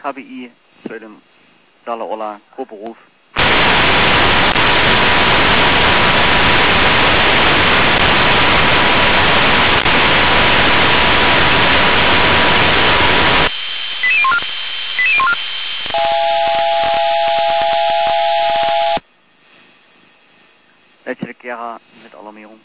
KBI, Södem, Dalla Ola, Gruppe Ruf. Letzte Gera mit Alarmierung.